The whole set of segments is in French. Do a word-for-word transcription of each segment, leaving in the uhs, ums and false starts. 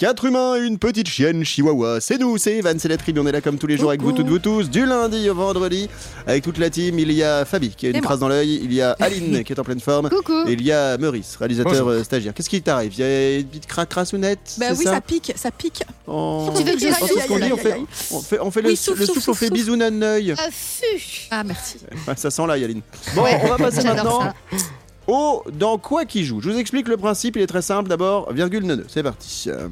Quatre humains, une petite chienne chihuahua. C'est nous, c'est Evan, c'est la tribu. On est là comme tous les jours avec vous toutes, vous tous, du lundi au vendredi. Avec toute la team, il y a Fabi qui a une trace dans l'œil. Il y a Aline qui est en pleine forme. Coucou. Et il y a Maurice, réalisateur euh, stagiaire. Qu'est-ce qui t'arrive? Il y a une petite cra crassounette? Bah oui, ça, ça pique, ça pique. Oh. Tu veux que je Oh, c'est ce qu'on dit, on fait, on fait, on fait Oui, le, souffle, le souffle, souffle, on fait souffle, bisous d'un œil. Ah, fuch. Ah, merci. Ouais, ça sent là, Yaline. Bon, on va passer J'adore maintenant au dans quoi qui joue. Je vous explique le principe, il est très simple. D'abord, virgule neuneu. C'est parti. Euh...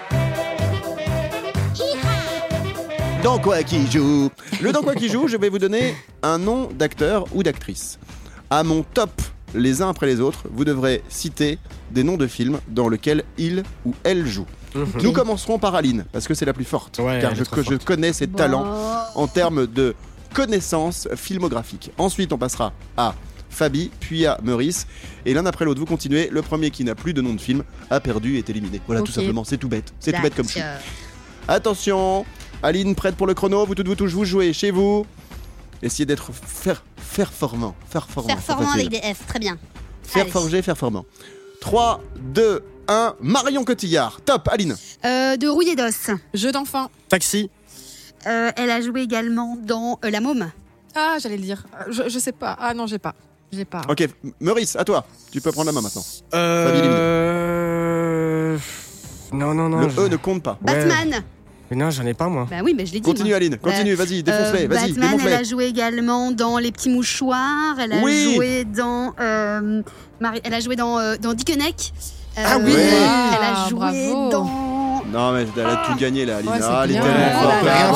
Dans quoi qui joue? Le dans quoi qui joue, je vais vous donner un nom d'acteur ou d'actrice. À mon top, les uns après les autres, vous devrez citer des noms de films dans lesquels il ou elle joue. Mmh. Nous commencerons par Aline, parce que c'est la plus forte, ouais, car je, que je connais ses bon. talents en termes de connaissances filmographiques. Ensuite, on passera à Fabi, puis à Maurice, et l'un après l'autre, vous continuez. Le premier qui n'a plus de nom de film a perdu et est éliminé. Voilà, okay. Tout simplement, c'est tout bête. C'est tout bête comme film. Attention, Aline, prête pour le chrono, vous toutes, vous tous, vous jouez chez vous. Essayez d'être faire, performant. Performant, performant avec des F, très bien. Faire forger, performant. trois, deux, un, Marion Cotillard. Top, Aline. Euh, de Rouillé d'os. Jeu d'enfant. Taxi. Euh, elle a joué également dans euh, La Môme. Ah, j'allais le dire. Je, je sais pas. Ah non, j'ai pas. J'ai pas. Ok, Maurice, à toi. Tu peux prendre la main maintenant. Euh... Non, non, non. Le je... E ne compte pas. Batman. Ouais. Mais non, j'en ai pas, moi. Bah oui, mais je l'ai dit. Continue, moi. Aline. Continue, bah, vas-y, défonce-les. Euh, vas-y, Batman, démonte-les. elle a joué également dans Les Petits Mouchoirs. Elle a oui. joué dans... Euh, Marie, elle a joué dans, euh, dans Dickeneck. Euh, ah oui. Elle a Ah, joué bravo. dans... Non, mais elle a tout gagné, là, Aline. Ouais, ah, elle est bien. tellement Oh, forte. là,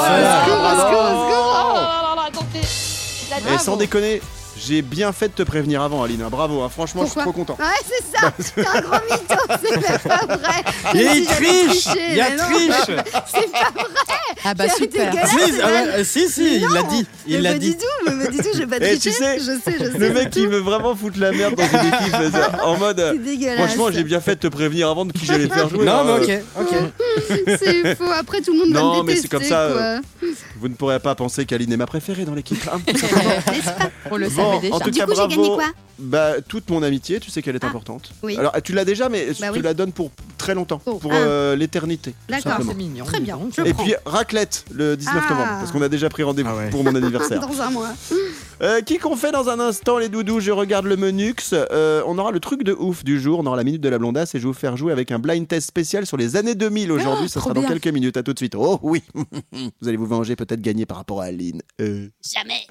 Et sans déconner, j'ai bien fait de te prévenir avant, Aline. Bravo, hein. Franchement, Pourquoi? je suis trop content. Ouais, c'est ça. T'es un gros mytho, c'est même pas vrai. Il y a Si une j'avais triche. triché, Il y a mais non. triche. C'est pas vrai. Ah bah C'est super. dégueulasse. Si, c'est ah mal. ouais, si, si, il l'a dit. Il mais l'a pas dit. du tout, mais pas du tout, je vais pas Eh, tricher. tu sais, je sais, je sais. Le mec, il veut vraiment foutre la merde dans une équipe. ça, En mode. C'est dégueulasse. Franchement, j'ai bien fait de te prévenir avant de qui j'allais faire jouer. Non, hein. mais ok, ok. C'est faux. Après, tout le monde Non, va me mais détester. c'est comme ça, quoi. Vous ne pourrez pas penser qu'Aline est ma préférée dans l'équipe. Hein. N'est-ce pas? On le Bon, savait en déjà. tout Du cas, coup, j'ai gagné bravo. quoi? Bah, toute mon amitié, tu sais qu'elle est Ah, importante. oui. Alors, tu l'as déjà, mais Bah tu oui. la donnes pour très longtemps, Oh, pour ah. euh, l'éternité. tout D'accord. simplement. C'est mignon. Très bien. mignon. Je Et prends. puis raclette le dix-neuf Ah. novembre, parce qu'on a déjà pris rendez-vous Ah ouais. pour mon anniversaire. Dans un mois. Euh, qui qu'on fait dans un instant, les doudous? Je regarde le menux. Euh, on aura le truc de ouf du jour. On aura la minute de la blondasse et je vais vous faire jouer avec un blind test spécial sur les années deux mille aujourd'hui. Oh, Ça trop sera dans bien. quelques minutes. À tout de suite. Oh oui. Vous allez vous venger, peut-être gagner par rapport à Aline. Euh. Jamais.